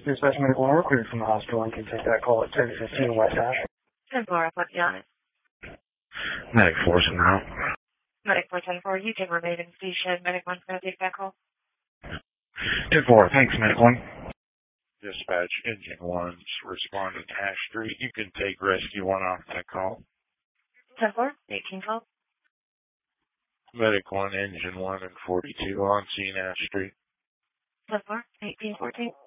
Dispatch medical and recruited from the hospital and can take that call at 10:15 West Ash. 10-4, what's the honest? Medic 4's now. Medic 410-4, you can remain in station. Medic 1's going to take that call. 10-4, thanks, Medic 1. Dispatch Engine 1's responding to Ash Street. You can take Rescue 1 off that call. 10-4, 1812. Medic 1, Engine 1 and 42 on scene Ash Street. 10-4, 1814.